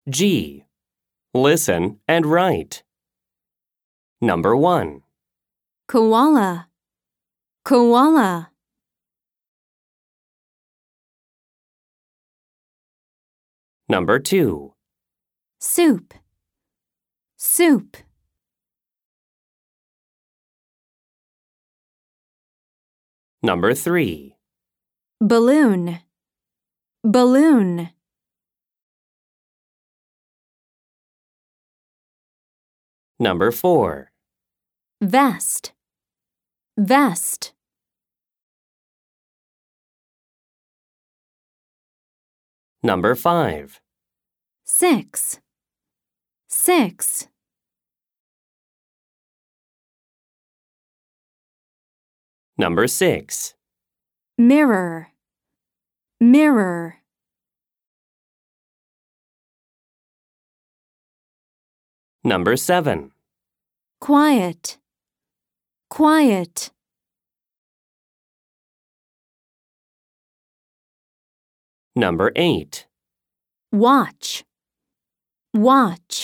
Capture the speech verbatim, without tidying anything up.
G. Listen and write. Number one. Koala, koala. Number two. Soup, soup. Number three. Balloon, balloon. Number four. Vest, vest. Number five. Six, six. Number six. Mirror, mirror. Number seven. Quiet, quiet. Number eight. Watch, watch.